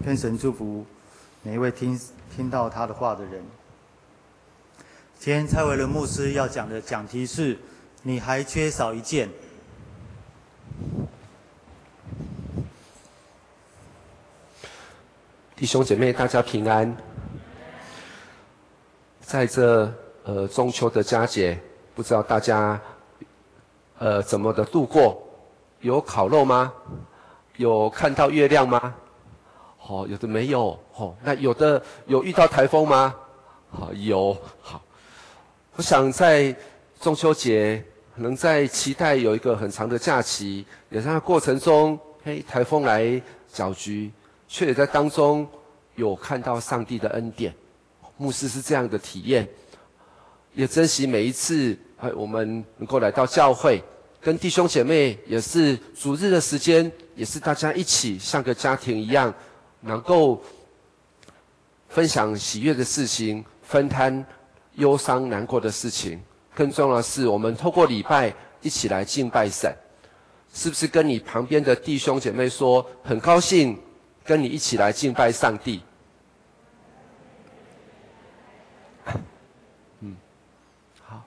愿神祝福每一位听到他的话的人。今天蔡维伦牧师要讲的讲题是：你还缺少一件。 弟兄姐妹，大家平安。在这中秋的佳节，不知道大家怎么的度过？有烤肉吗？有看到月亮吗？有的没有。那有的有遇到台风吗？有。好，我想在中秋节，可能在期待有一个很长的假期，也在过程中，台风来搅局，却也在当中有看到上帝的恩典。牧师是这样的体验，也珍惜每一次我们能够来到教会，跟弟兄姐妹也是主日的时间，也是大家一起像个家庭一样，能够分享喜悦的事情，分摊忧伤难过的事情。更重要的是，我们透过礼拜一起来敬拜神。是不是跟你旁边的弟兄姐妹说，很高兴跟你一起来敬拜上帝？好。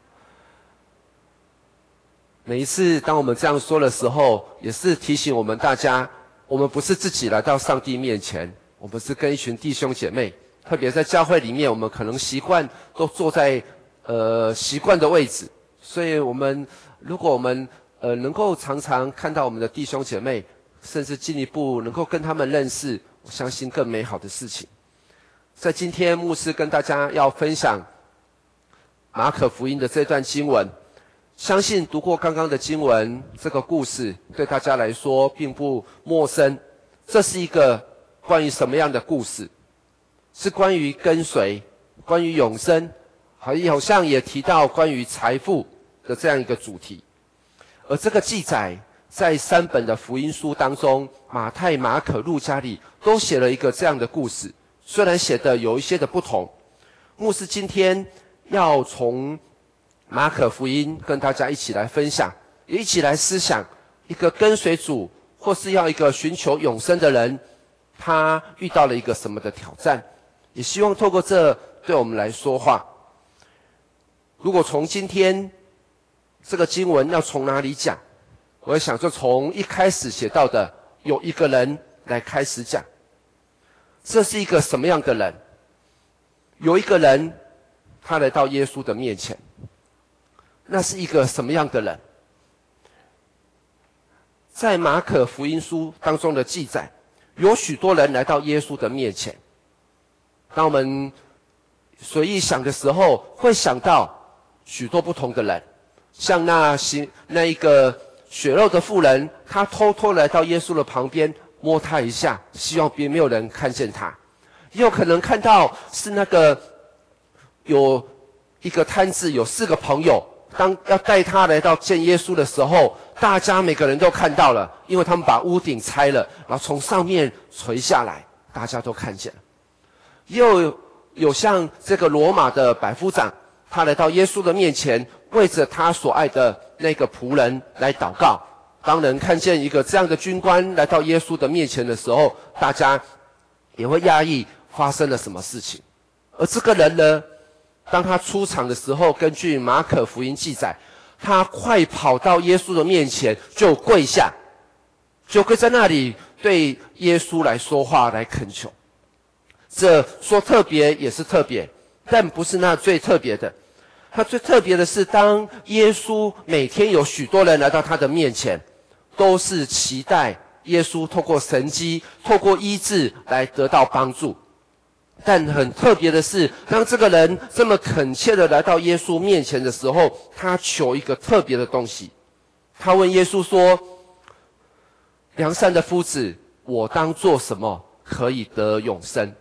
每一次当我们这样说的时候，也是提醒我们大家，我们不是自己来到上帝面前，我们是跟一群弟兄姐妹，特别在教会里面，我们可能习惯都坐在习惯的位置，所以如果我们能够常常看到我们的弟兄姐妹，甚至进一步能够跟他们认识，我相信更美好的事情。在今天牧师跟大家要分享马可福音的这段经文，相信读过刚刚的经文，这个故事对大家来说并不陌生。这是一个关于什么样的故事？是关于跟随，关于永生，好像也提到关于财富的这样一个主题。而这个记载在3本的福音书当中，马太、马可、路加里都写了一个这样的故事，虽然写的有一些的不同。牧师今天要从马可福音跟大家一起来分享，也一起来思想一个跟随主或是要一个寻求永生的人，他遇到了一个什么的挑战，也希望透过这对我们来说话。如果从今天这个经文要从哪里讲，我想就从一开始写到的有一个人来开始讲。这是一个什么样的人？有一个人他来到耶稣的面前，那是一个什么样的人？在马可福音书当中的记载，有许多人来到耶稣的面前。当我们随意想的时候，会想到许多不同的人，像那一个血肉的妇人，她偷偷来到耶稣的旁边，摸他一下，希望没有人看见他。也有可能看到是那个有一个摊子，有4个朋友，当要带他来到见耶稣的时候，大家每个人都看到了，因为他们把屋顶拆了，然后从上面垂下来，大家都看见了。也有像这个罗马的百夫长，他来到耶稣的面前，为着他所爱的那个仆人来祷告。当人看见一个这样的军官来到耶稣的面前的时候，大家也会讶异发生了什么事情。而这个人呢，当他出场的时候，根据马可福音记载，他快跑到耶稣的面前，就跪下，就跪在那里对耶稣来说话，来恳求。这说特别也是特别，但不是那最特别的。他最特别的是，当耶稣每天有许多人来到他的面前，都是期待耶稣透过神迹，透过医治来得到帮助。但很特别的是，当这个人这么恳切的来到耶稣面前的时候，他求一个特别的东西。他问耶稣说：良善的夫子，我当做什么可以得永生？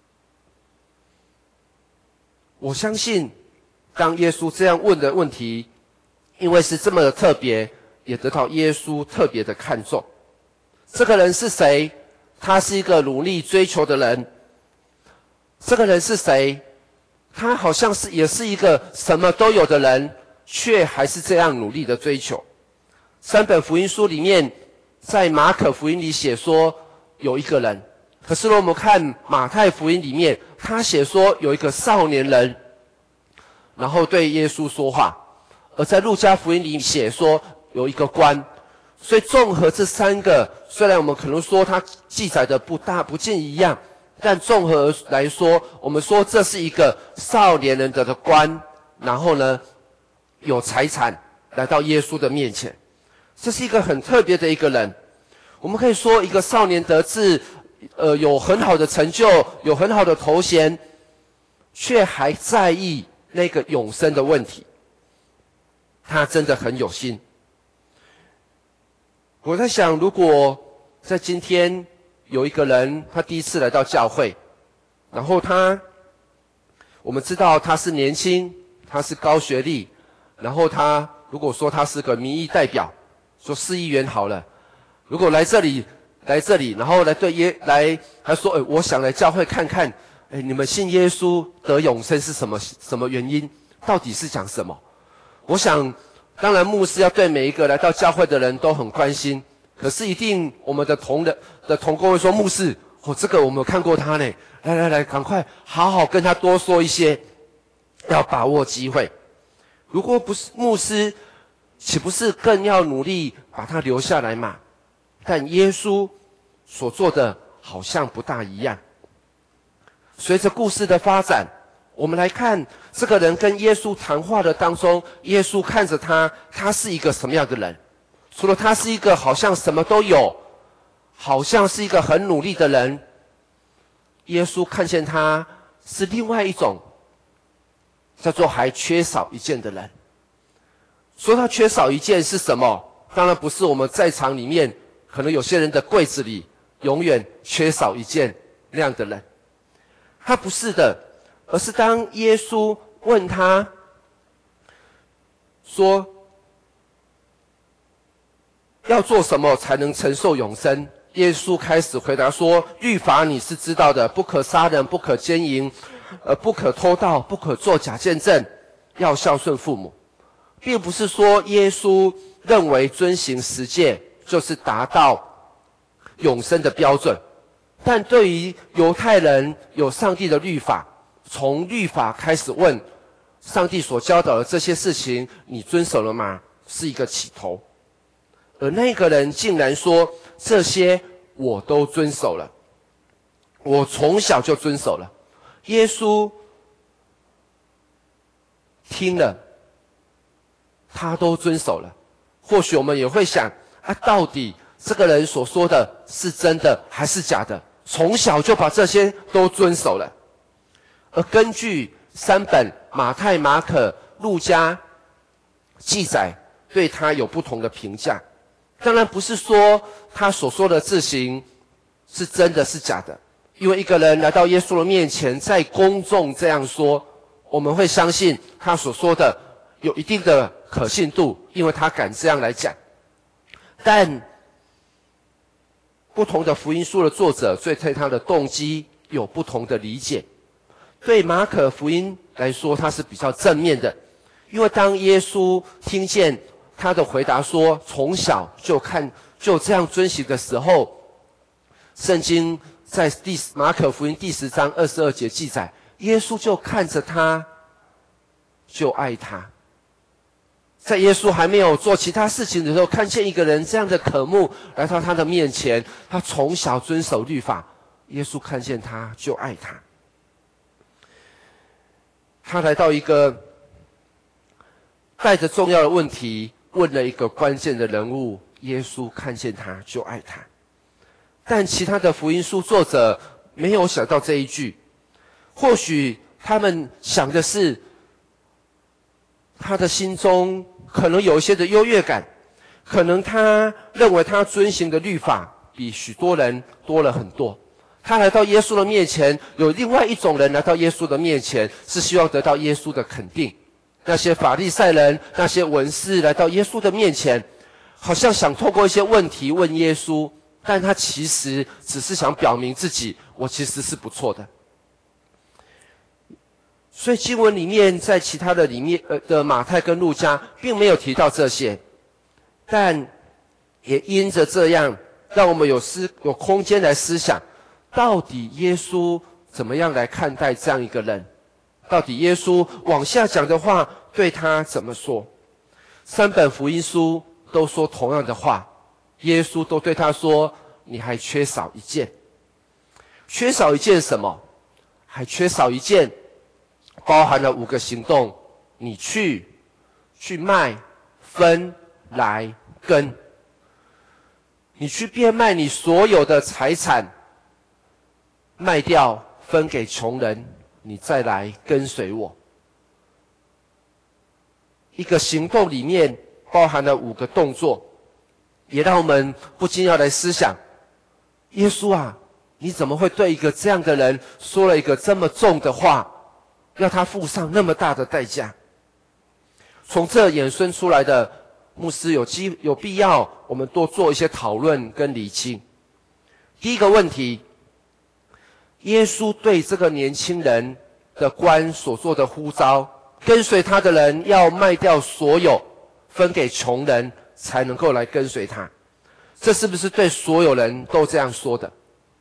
我相信当耶稣这样问的问题，因为是这么的特别，也得到耶稣特别的看重。这个人是谁？他是一个努力追求的人。这个人是谁？他好像也是一个什么都有的人，却还是这样努力的追求。3本福音书里面，在马可福音里写说，有一个人可是呢，我们看马太福音里面，他写说有一个少年人，然后对耶稣说话；而在路加福音里写说有一个官。所以综合这三个，虽然我们可能说它记载的不大不尽一样，但综合来说，我们说这是一个少年人的官，然后呢有财产来到耶稣的面前，这是一个很特别的一个人。我们可以说一个少年得志，有很好的成就，有很好的头衔，却还在意那个永生的问题，他真的很有心。我在想，如果在今天有一个人，他第一次来到教会，然后我们知道他是年轻，他是高学历，然后他如果说他是个民意代表，说市议员好了，如果来这里，然后他说，我想来教会看看，你们信耶稣得永生是什么原因？到底是讲什么？我想。当然，牧师要对每一个来到教会的人都很关心，可是一定我们的同工会说，牧师，这个我们有看过他呢，来，赶快好好跟他多说一些，要把握机会。如果不是牧师，岂不是更要努力把他留下来嘛？但耶稣所做的好像不大一样。随着故事的发展，我们来看这个人跟耶稣谈话的当中，耶稣看着他是一个什么样的人？除了他是一个好像什么都有，好像是一个很努力的人，耶稣看见他是另外一种，叫做还缺少一件的人。说他缺少一件是什么？当然不是我们在场里面可能有些人的柜子里永远缺少一件那样的人，他不是的。而是当耶稣问他说要做什么才能承受永生，耶稣开始回答说，律法你是知道的，不可杀人，不可奸淫，不可偷盗，不可作假见证，要孝顺父母。并不是说耶稣认为遵行十诫就是达到永生的标准，但对于犹太人有上帝的律法，从律法开始问上帝所教导的这些事情你遵守了吗？是一个起头。而那个人竟然说，这些我都遵守了，我从小就遵守了。耶稣听了，他都遵守了。或许我们也会想，到底这个人所说的是真的还是假的？从小就把这些都遵守了。而根据三本马太、马可、路加记载，对他有不同的评价。当然不是说他所说的事情是真的是假的，因为一个人来到耶稣的面前，在公众这样说，我们会相信他所说的有一定的可信度，因为他敢这样来讲。但不同的福音书的作者对他的动机有不同的理解。对马可福音来说，它是比较正面的，因为当耶稣听见他的回答说从小就这样遵行的时候，圣经在马可福音第10章22节记载，耶稣就看着他，就爱他。在耶稣还没有做其他事情的时候，看见一个人这样的渴慕来到他的面前，他从小遵守律法，耶稣看见他就爱他。他来到一个带着重要的问题，问了一个关键的人物，耶稣看见他就爱他。但其他的福音书作者没有想到这一句，或许他们想的是他的心中可能有一些的优越感，可能他认为他遵行的律法比许多人多了很多。他来到耶稣的面前，有另外一种人来到耶稣的面前，是希望得到耶稣的肯定。那些法利赛人，那些文士来到耶稣的面前，好像想透过一些问题问耶稣，但他其实只是想表明自己，我其实是不错的。所以经文里面，在其他的里面的马太跟路加并没有提到这些，但也因着这样，让我们有空间来思想， 到底耶稣怎么样来看待这样一个人？到底耶稣往下讲的话对他怎么说？3本福音书都说同样的话，耶稣都对他说，你还缺少一件。缺少一件什么？还缺少一件包含了5个行动，你去卖，分，来，跟。你去变卖你所有的财产，卖掉，分给穷人，你再来跟随我。一个行动里面包含了5个动作，也让我们不禁要来思想，耶稣啊，你怎么会对一个这样的人说了一个这么重的话，要他付上那么大的代价？从这衍生出来的，牧师有必要我们多做一些讨论跟厘清。第一个问题，耶稣对这个年轻人的官所做的呼召，跟随他的人要卖掉所有，分给穷人，才能够来跟随他。这是不是对所有人都这样说的？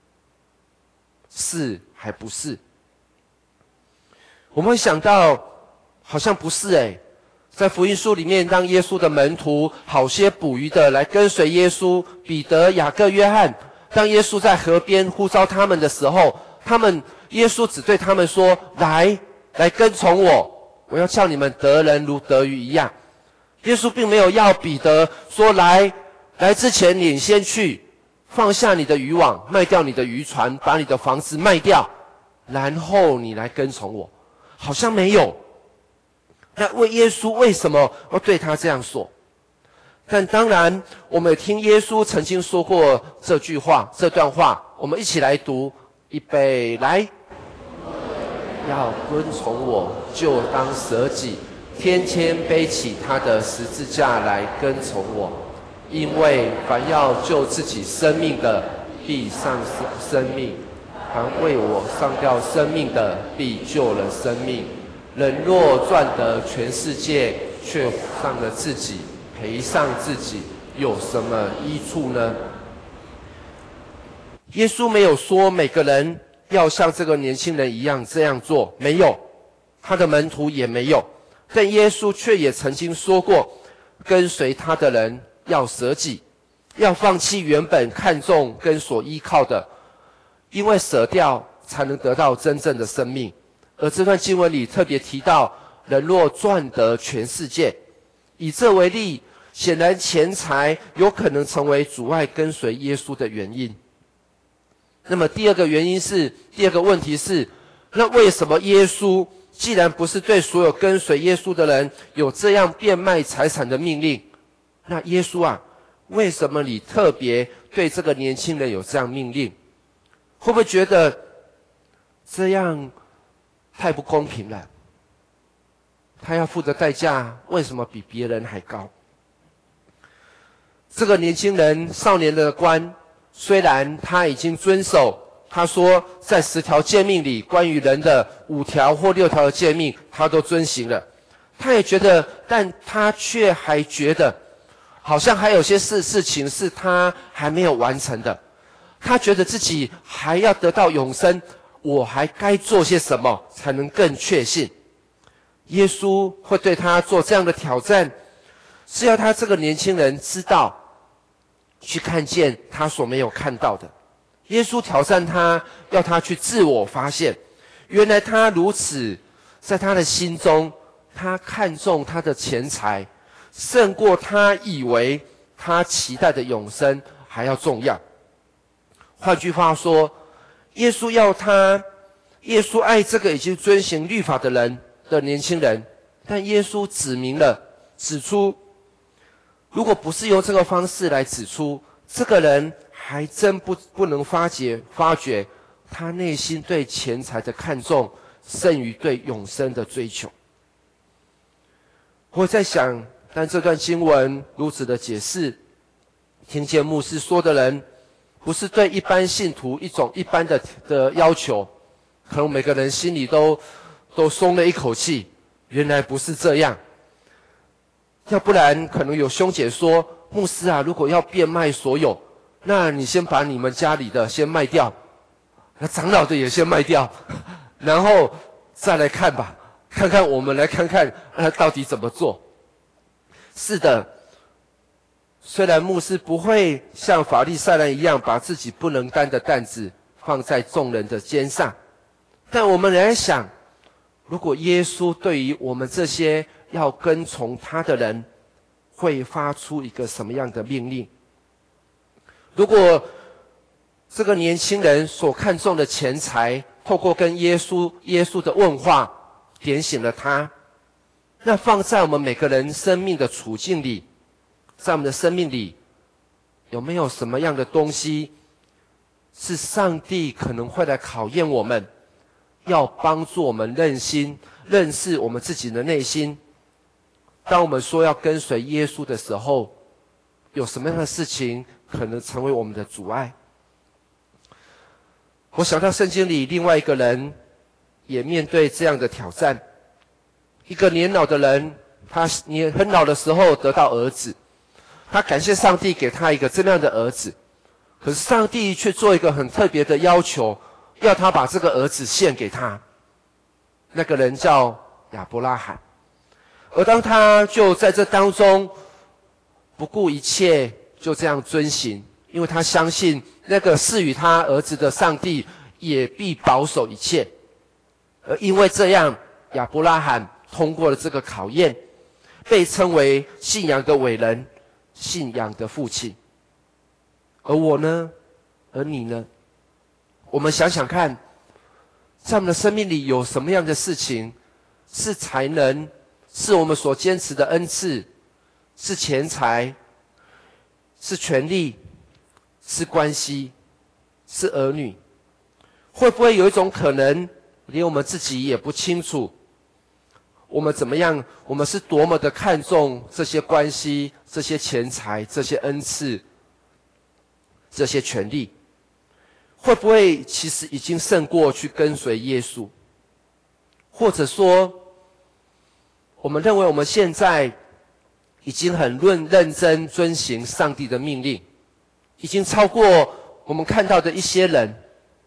是还不是？我们会想到好像不是诶。在福音书里面，当耶稣的门徒好些捕鱼的来跟随耶稣，彼得、雅各、约翰，当耶稣在河边呼召他们的时候，耶稣只对他们说，来跟从我，我要叫你们得人如得鱼一样。耶稣并没有要彼得说，来之前你先去放下你的渔网，卖掉你的渔船，把你的房子卖掉，然后你来跟从我，好像没有。那耶稣为什么要对他这样说？但当然我们也听耶稣曾经说过这段话，我们一起来读，预备来。要跟从我，就当舍己，天天背起他的十字架来跟从我。因为凡要救自己生命的，必丧失生命；凡为我丧掉生命的，必救了生命。人若赚得全世界，却丧了自己，赔上自己，有什么益处呢？耶稣没有说每个人要像这个年轻人一样这样做，没有，他的门徒也没有。但耶稣却也曾经说过，跟随他的人要舍己，要放弃原本看重跟所依靠的，因为舍掉才能得到真正的生命。而这段经文里特别提到，人若赚得全世界，以这为例，显然钱财有可能成为阻碍跟随耶稣的原因。那么第二个问题是，那为什么耶稣既然不是对所有跟随耶稣的人有这样变卖财产的命令，那耶稣啊，为什么你特别对这个年轻人有这样命令？会不会觉得这样太不公平了？他要付的代价为什么比别人还高？这个年轻人少年的官，虽然他已经遵守，他说在10条诫命里关于人的5条或6条的诫命他都遵行了，他也觉得，但他却还觉得好像还有些事情是他还没有完成的。他觉得自己还要得到永生，我还该做些什么才能更确信？耶稣会对他做这样的挑战，是要他这个年轻人知道，去看见他所没有看到的。耶稣挑战他，要他去自我发现，原来他如此，在他的心中，他看重他的钱财，胜过他以为他期待的永生还要重要。换句话说，耶稣爱这个已经遵行律法的人的年轻人，但耶稣指出，如果不是用这个方式来指出，这个人还真不能发觉他内心对钱财的看重胜于对永生的追求。我在想，但这段经文如此的解释，听见牧师说的人不是对一般信徒一种一般的要求，可能每个人心里都松了一口气，原来不是这样。要不然可能有兄姐说，牧师啊，如果要变卖所有，那你先把你们家里的先卖掉， 那长老的也先卖掉，然后再来看吧，看看我们来看看到底怎么做。是的，虽然牧师不会像法利赛人一样把自己不能担的担子放在众人的肩上，但我们仍然想，如果耶稣对于我们这些要跟从他的人，会发出一个什么样的命令？如果这个年轻人所看重的钱财，透过跟耶稣的问话，点醒了他，那放在我们每个人生命的处境里，在我们的生命里，有没有什么样的东西，是上帝可能会来考验我们，要帮助我们认识我们自己的内心？当我们说要跟随耶稣的时候，有什么样的事情可能成为我们的阻碍？我想到圣经里另外一个人也面对这样的挑战。一个年老的人，他很老的时候得到儿子，他感谢上帝给他一个这样的儿子，可是上帝却做一个很特别的要求，要他把这个儿子献给他。那个人叫亚伯拉罕，而当他就在这当中不顾一切就这样遵行，因为他相信那个赐予他儿子的上帝也必保守一切。而因为这样，亚伯拉罕通过了这个考验，被称为信仰的伟人，信仰的父亲。而我呢？而你呢？我们想想看，在我们的生命里有什么样的事情是才能，是我们所坚持的恩赐，是钱财，是权力，是关系，是儿女？会不会有一种可能，连我们自己也不清楚，我们怎么样，我们是多么的看重这些关系，这些钱财，这些恩赐，这些权利？会不会其实已经胜过去跟随耶稣？或者说，我们认为我们现在已经很认真遵行上帝的命令，已经超过我们看到的一些人。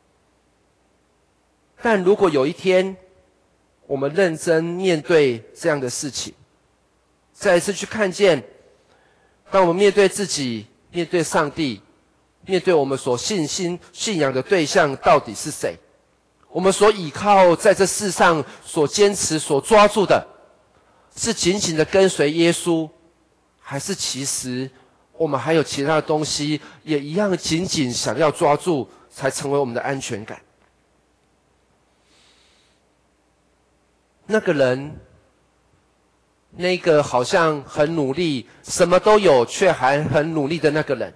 但如果有一天，我们认真面对这样的事情，再一次去看见，当我们面对自己，面对上帝，面对我们所信仰的对象到底是谁？我们所倚靠在这世上所坚持所抓住的，是紧紧的跟随耶稣，还是其实我们还有其他的东西也一样紧紧想要抓住，才成为我们的安全感？那个人，那个好像很努力，什么都有却还很努力的那个人，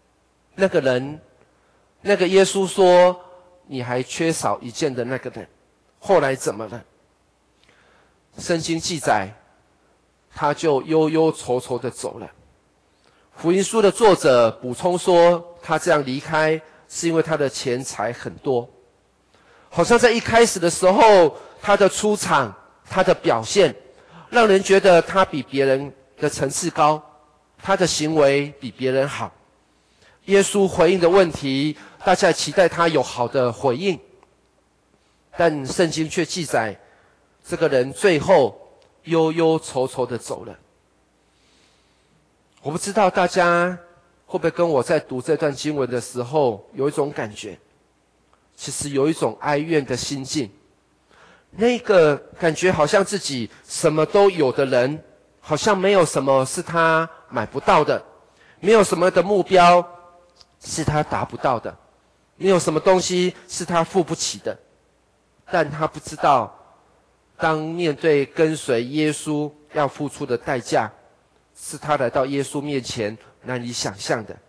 那个耶稣说你还缺少一件的那个人，后来怎么了？圣经记载，他就忧忧愁愁的走了。福音书的作者补充说，他这样离开是因为他的钱财很多。好像在一开始的时候，他的出场，他的表现，让人觉得他比别人的层次高，他的行为比别人好。耶稣回应的问题，大家期待他有好的回应，但圣经却记载，这个人最后忧忧愁愁的走了。我不知道大家会不会跟我在读这段经文的时候有一种感觉，其实有一种哀怨的心境。那个感觉好像自己什么都有的人，好像没有什么是他买不到的，没有什么的目标是他达不到的，没有什么东西是他付不起的。但他不知道，当面对跟随耶稣要付出的代价，是他来到耶稣面前难以想象的。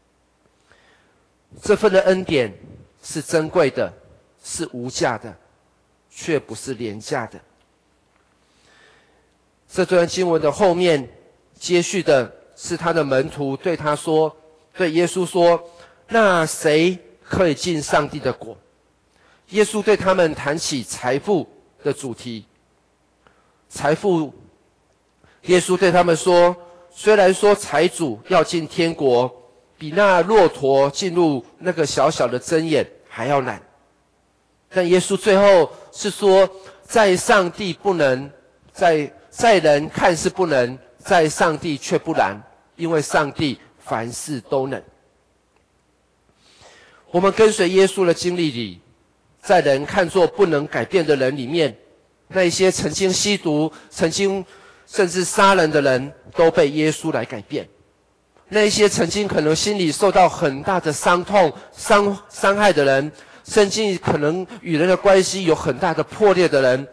这份的恩典是珍贵的，是无价的，却不是廉价的。这段经文的后面接续的是他的门徒对他说，对耶稣说，那谁可以进上帝的国？耶稣对他们谈起财富的主题。财富，耶稣对他们说，虽然说财主要进天国，比那骆驼进入那个小小的针眼还要难， 但耶稣最后是说，在上帝不能，在人看是不能，在上帝却不然，因为上帝凡事都能。我们跟随耶稣的经历里，在人看作不能改变的人里面，那一些曾经吸毒、曾经甚至杀人的人，都被耶稣来改变。那一些曾经可能心里受到很大的伤痛、伤害的人，甚至可能与人的关系有很大的破裂的人，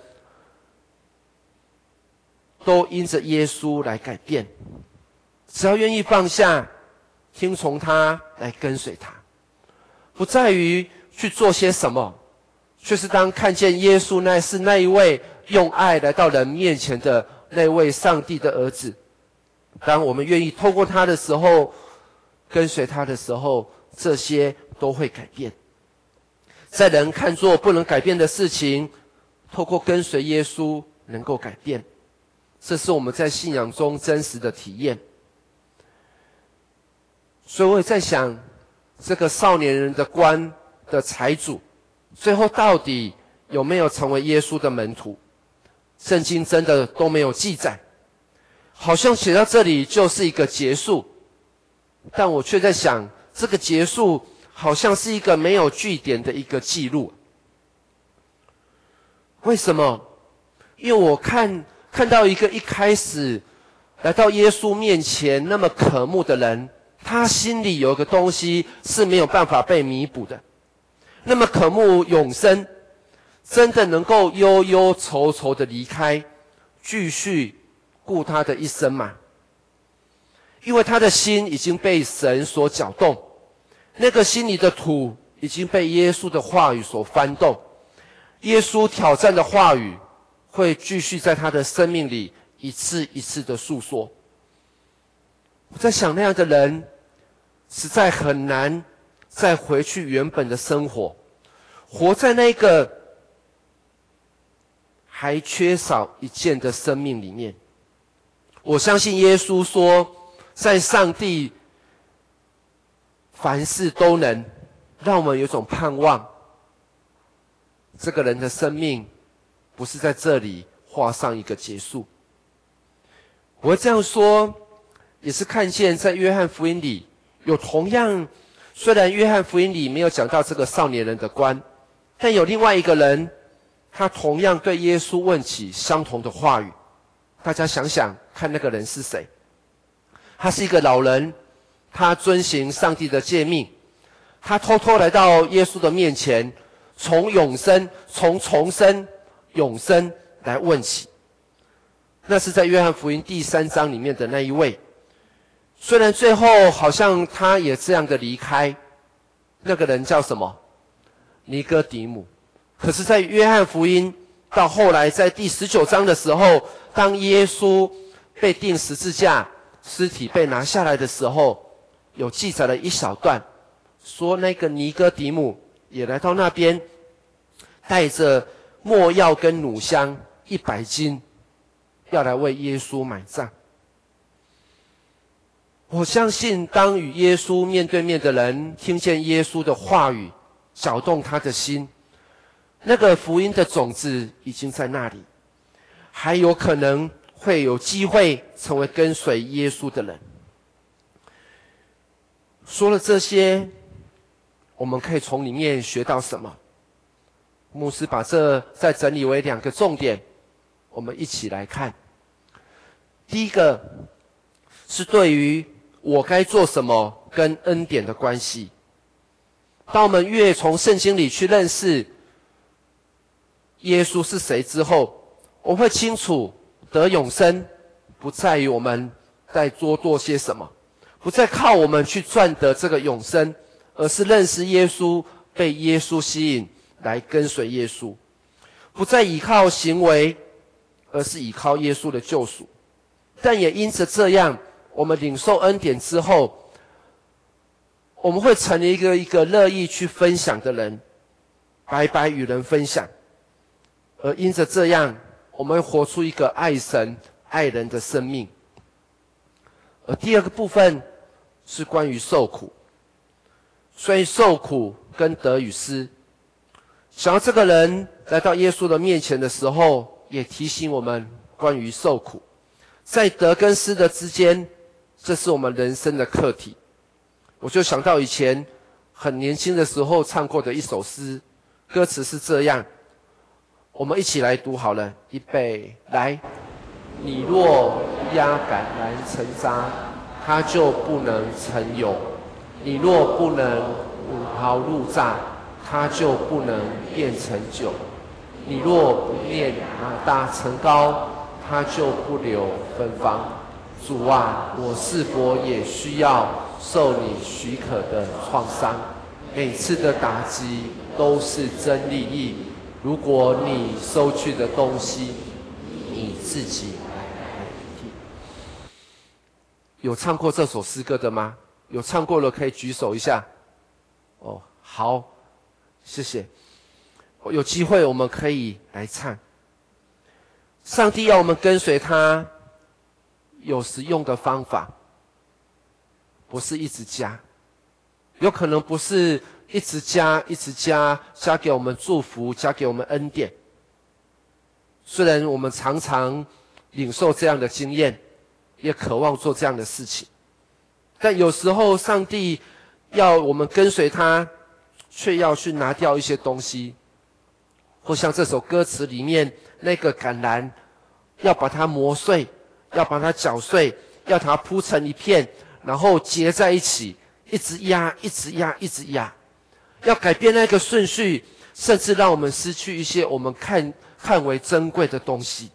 都因着耶稣来改变。只要愿意放下，听从他，来跟随他，不在于去做些什么，却是当看见耶稣乃是那一位用爱来到人面前的那位上帝的儿子。当我们愿意透过他的时候，跟随他的时候，这些都会改变。在人看作不能改变的事情，透过跟随耶稣能够改变。这是我们在信仰中真实的体验。所以我也在想，这个少年人的官的财主，最后到底有没有成为耶稣的门徒？圣经真的都没有记载，好像写到这里就是一个结束。但我却在想，这个结束好像是一个没有句点的一个记录。为什么？因为我看到一个一开始来到耶稣面前那么渴慕的人，他心里有一个东西是没有办法被弥补的。那么渴慕永生，真的能够忧忧愁愁的离开，继续顾他的一生吗？因为他的心已经被神所搅动，那个心里的土已经被耶稣的话语所翻动，耶稣挑战的话语会继续在他的生命里一次一次的诉说。我在想，那样的人实在很难再回去原本的生活，活在那个还缺少一件的生命里面。我相信耶稣说，在上帝凡事都能，让我们有种盼望，这个人的生命不是在这里画上一个结束。我会这样说，也是看见在约翰福音里有同样，虽然约翰福音里没有讲到这个少年人的官，但有另外一个人，他同样对耶稣问起相同的话语。大家想想看，那个人是谁？他是一个老人，他遵行上帝的诫命，他偷偷来到耶稣的面前，从重生永生来问起。那是在约翰福音第3章里面的那一位。虽然最后好像他也这样的离开，那个人叫什么？尼哥底母。可是在约翰福音到后来在第19章的时候，当耶稣被钉十字架，尸体被拿下来的时候，有记载了一小段，说那个尼哥底母也来到那边，带着没药跟乳香100斤，要来为耶稣买账。我相信当与耶稣面对面的人听见耶稣的话语，搅动他的心，那个福音的种子已经在那里，还有可能会有机会成为跟随耶稣的人。说了这些，我们可以从里面学到什么？牧师把这再整理为2个重点，我们一起来看。第一个是对于我该做什么跟恩典的关系。当我们越从圣经里去认识耶稣是谁之后，我们会清楚得永生不在于我们在做些什么，不再靠我们去赚得这个永生，而是认识耶稣，被耶稣吸引来跟随耶稣，不再依靠行为，而是依靠耶稣的救赎。但也因此这样，我们领受恩典之后，我们会成为一个乐意去分享的人，白白与人分享。而因着这样，我们会活出一个爱神爱人的生命。而第2个部分是关于受苦。所以受苦跟得与失， 想要这个人来到耶稣的面前的时候，也提醒我们关于受苦，在得跟失的之间，这是我们人生的课题。我就想到以前很年轻的时候唱过的一首诗，歌词是这样，我们一起来读好了，预备来。你若压橄榄成渣，它就不能成油；你若不能五毫入榨，它就不能变成酒；你若不念马大成膏，它就不留芬芳。主啊，我是否也需要受你许可的创伤？每次的打击都是真利益。如果你收去的东西，你自己来代替。有唱过这首诗歌的吗？有唱过了可以举手一下。哦，好，谢谢。有机会我们可以来唱。上帝要我们跟随他，有时用的方法不是一直加，有可能不是一直加加给我们祝福，加给我们恩典。虽然我们常常领受这样的经验，也渴望做这样的事情，但有时候上帝要我们跟随他，却要去拿掉一些东西，或像这首歌词里面那个橄榄，要把它磨碎，要把它搅碎，要把它铺成一片，然后结在一起，一直压，要改变那个顺序，甚至让我们失去一些我们看为珍贵的东西，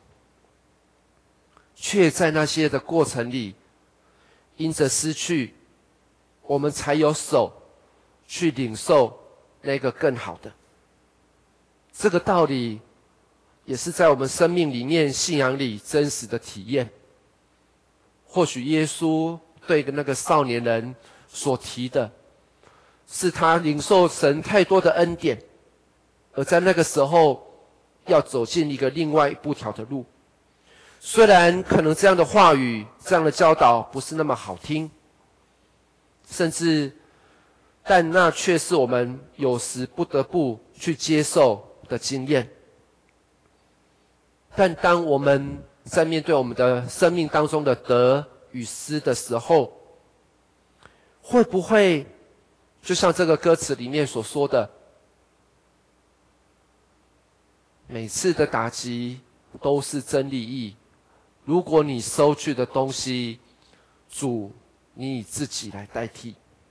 却在那些的过程里，因着失去，我们才有手去领受那个更好的。这个道理也是在我们生命里面、信仰里真实的体验。或许耶稣对那个少年人所提的，是他领受神太多的恩典，而在那个时候要走进一个另外一条的路。虽然可能这样的话语、这样的教导不是那么好听，但那却是我们有时不得不去接受的经验。但当我们在面对我们的生命当中的得与失的时候，会不会就像这个歌词里面所说的，每次的打击都是真利益，如果你收去的东西，主你以自己来代替。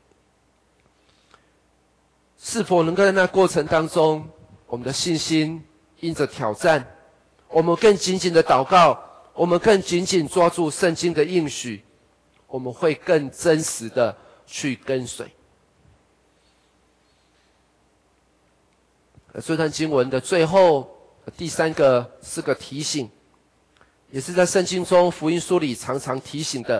是否能够在那过程当中，我们的信心因着挑战，我们更紧紧的祷告，我们更紧紧抓住圣经的应许，我们会更真实的去跟随。这段经文的最后第三个是个提醒，也是在圣经中福音书里常常提醒的，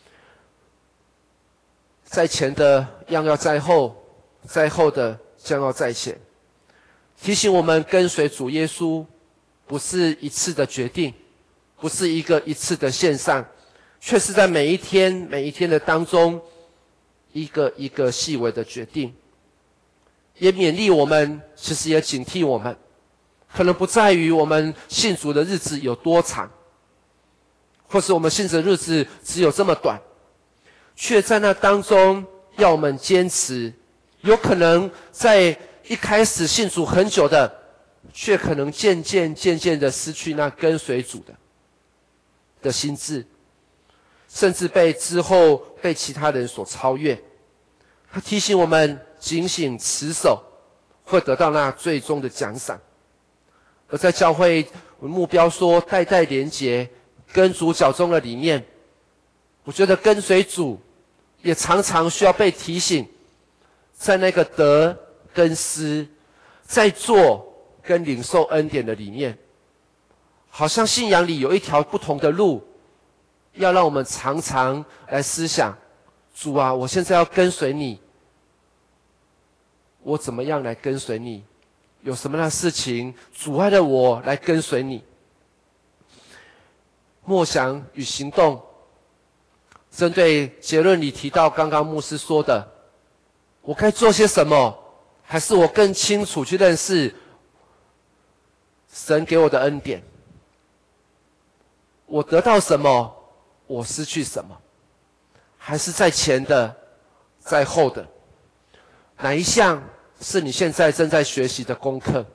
在前的样要在后，在后的将要在前。提醒我们跟随主耶稣不是一次的决定，不是一次的献上，却是在每一天的当中一个细微的决定。也勉励我们，其实也警惕我们，可能不在于我们信主的日子有多长，或是我们信主的日子只有这么短，却在那当中要我们坚持。有可能在一开始信主很久的，却可能渐渐的失去那跟随主的心志，甚至之后被其他人所超越。他提醒我们警醒持守，会得到那最终的奖赏。而在教会目标说代代连结，跟主脚中的里面，我觉得跟随主也常常需要被提醒，在那个得跟失，在做跟领受恩典的里面，好像信仰里有一条不同的路，要让我们常常来思想，主啊，我现在要跟随你，我怎么样来跟随你？有什么样的事情阻碍了我来跟随你？默想与行动，针对结论里提到刚刚牧师说的，我该做些什么？还是我更清楚去认识神给我的恩典，我得到什么，我失去什么，还是在前的，在后的，哪一项是你现在正在学习的功课？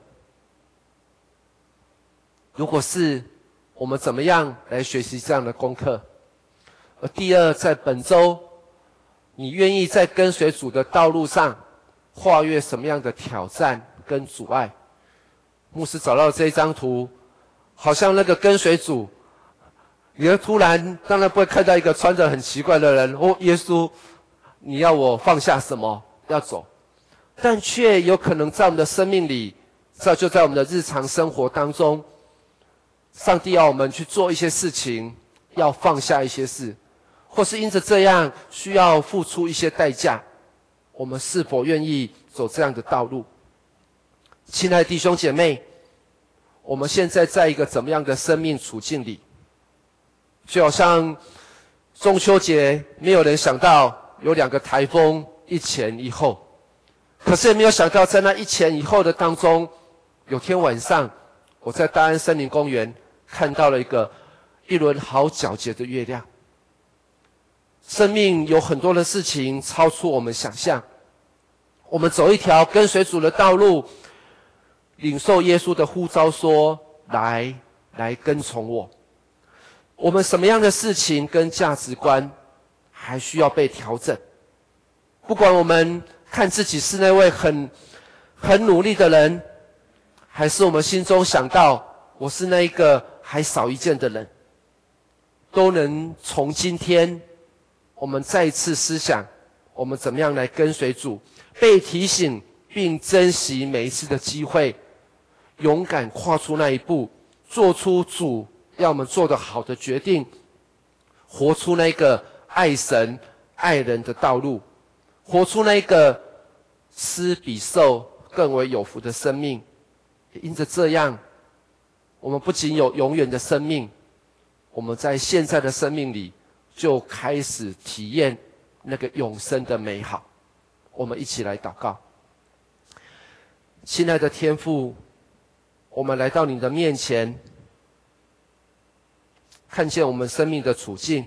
如果是，我们怎么样来学习这样的功课？而第二，在本周，你愿意在跟随主的道路上跨越什么样的挑战跟阻碍？牧师找到这一张图，好像那个跟随主，你会突然当然不会看到一个穿着很奇怪的人，耶稣，你要我放下什么要走？但却有可能在我们的生命里，就在我们的日常生活当中，上帝要我们去做一些事情，要放下一些事，或是因着这样需要付出一些代价，我们是否愿意走这样的道路？亲爱的弟兄姐妹，我们现在在一个怎么样的生命处境里？就好像中秋节，没有人想到有2个台风一前一后，可是也没有想到在那一前一后的当中，有天晚上我在大安森林公园看到了一轮好皎洁的月亮。生命有很多的事情超出我们想象，我们走一条跟随主的道路，领受耶稣的呼召说，来跟从我。我们什么样的事情跟价值观还需要被调整？不管我们看自己是那位很努力的人，还是我们心中想到我是那一个还少一件的人，都能从今天我们再一次思想，我们怎么样来跟随主，被提醒并珍惜每一次的机会，勇敢跨出那一步，做出主要我们做得好的决定，活出那个爱神爱人的道路，活出那个施比受更为有福的生命。因着这样，我们不仅有永远的生命，我们在现在的生命里就开始体验那个永生的美好。我们一起来祷告。亲爱的天父，我们来到你的面前，看见我们生命的处境。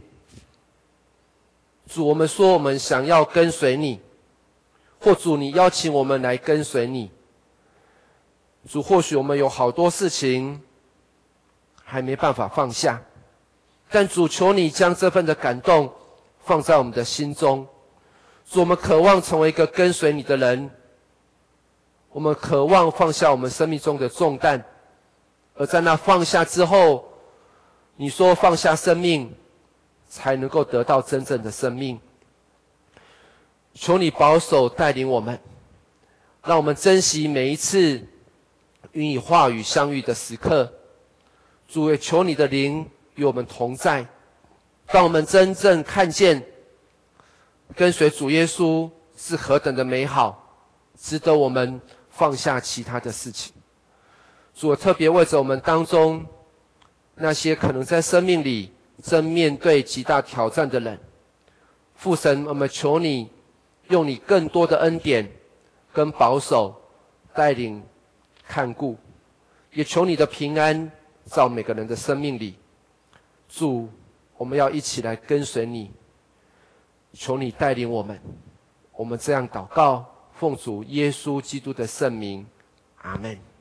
主，我们说我们想要跟随你，或主你邀请我们来跟随你。主，或许我们有好多事情还没办法放下，但主，求你将这份的感动放在我们的心中。主，我们渴望成为一个跟随你的人，我们渴望放下我们生命中的重担，而在那放下之后，你说放下生命才能够得到真正的生命。求你保守带领我们，让我们珍惜每一次与你话语相遇的时刻。主，也求你的灵与我们同在，让我们真正看见跟随主耶稣是何等的美好，值得我们放下其他的事情。主，我特别为着我们当中那些可能在生命里正面对极大挑战的人，父神，我们求你用你更多的恩典跟保守带领看顾，也求你的平安在每个人的生命里。主，我们要一起来跟随你，求你带领我们。我们这样祷告，奉主耶稣基督的圣名，阿们。